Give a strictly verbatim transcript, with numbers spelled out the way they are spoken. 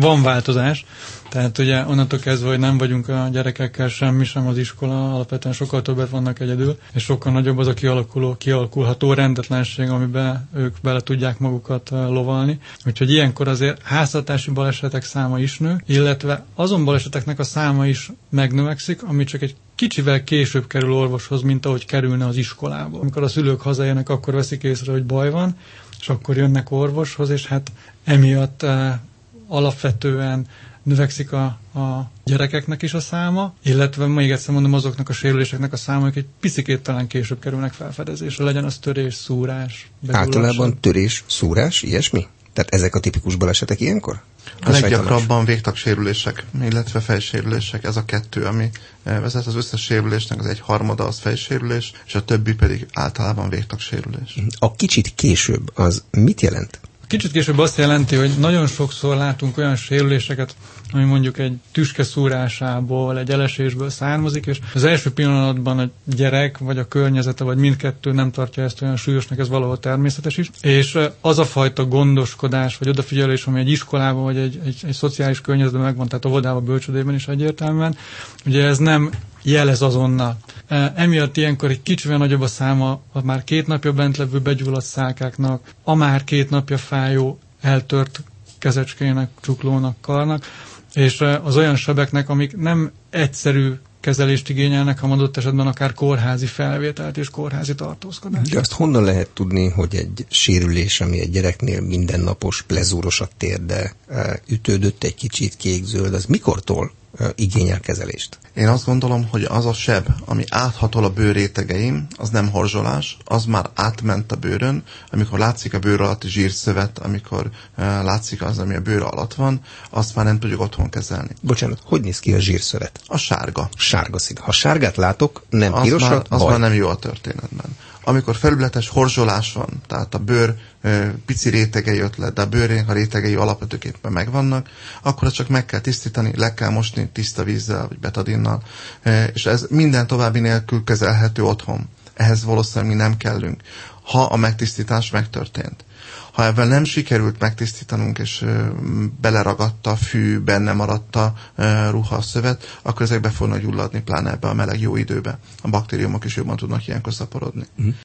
van változás, tehát ugye onnantól kezdve, hogy nem vagyunk a gyerekekkel semmi, sem az iskola, alapvetően sokkal többet vannak egyedül, és sokkal nagyobb az a kialakuló, kialakulható rendetlenség, amiben ők bele tudják magukat lovalni. Úgyhogy ilyenkor azért háztartási balesetek száma is nő, illetve azon baleseteknek a száma is megnövekszik, ami csak egy kicsivel később kerül orvoshoz, mint ahogy kerülne az iskolába. Amikor a szülők hazajönnek, akkor veszik észre, hogy baj van, és akkor jönnek orvoshoz, és hát emiatt eh, alapvetően növekszik a, a gyerekeknek is a száma, illetve még egyszer mondom, azoknak a sérüléseknek a száma, hogy egy picikét talán később kerülnek felfedezésre, legyen az törés, szúrás, bedullással. Általában törés, szúrás, ilyesmi? Tehát ezek a tipikus balesetek ilyenkor? A leggyakrabban végtagsérülések, illetve fejsérülések, ez a kettő, ami vezet. Az összes sérülésnek az egy harmada az fejsérülés, és a többi pedig általában végtagsérülés. A kicsit később az mit jelent? Kicsit később azt jelenti, hogy nagyon sokszor látunk olyan sérüléseket, ami mondjuk egy tüske szúrásából, egy elesésből származik, és az első pillanatban a gyerek, vagy a környezete, vagy mindkettő nem tartja ezt olyan súlyosnak, ez valahol természetes is. És az a fajta gondoskodás, vagy odafigyelés, ami egy iskolában, vagy egy, egy, egy szociális környezetben megvan, tehát óvodában, bölcsődében is egyértelműen, ugye ez nem jelez azonnal. Emiatt ilyenkor egy kicsivel nagyobb a száma a már két napja bent levő begyulladt szálkáknak, a már két napja fájó, eltört kezecskének, csuklónak, karnak, és az olyan sebeknek, amik nem egyszerű kezelést igényelnek, ha adott esetben akár kórházi felvételt és kórházi tartózkodást. De azt honnan lehet tudni, hogy egy sérülés, ami egy gyereknél mindennapos, plezúros a térde, ütődött egy kicsit kék-zöld, az mikortól igényel kezelést? Én azt gondolom, hogy az a seb, ami áthatol a bőr rétegeim, az nem horzsolás, az már átment a bőrön, amikor látszik a bőr alatti zsírszövet, amikor uh, látszik az, ami a bőr alatt van, azt már nem tudjuk otthon kezelni. Bocsánat, hogy néz ki a zsírszövet? A sárga. Sárga szín. Ha sárgát látok, nem az pirosat, már, az baj. már nem jó a történetben. Amikor felületes horzsolás van, tehát a bőr ö, pici rétegei jött le, de a bőrének a rétegei alapvetőképpen megvannak, akkor azt csak meg kell tisztítani, le kell mosni tiszta vízzel vagy betadinnal, ö, és ez minden további nélkül kezelhető otthon. Ehhez valószínűleg mi nem kellünk, ha a megtisztítás megtörtént. Ha ebben nem sikerült megtisztítanunk, és ö, beleragadta a fű, benne maradt a ö, ruha, a szövet, akkor ezek be fognak gyulladni, pláne ebbe a meleg jó időbe. A baktériumok is jobban tudnak ilyenkor szaporodni. Mm.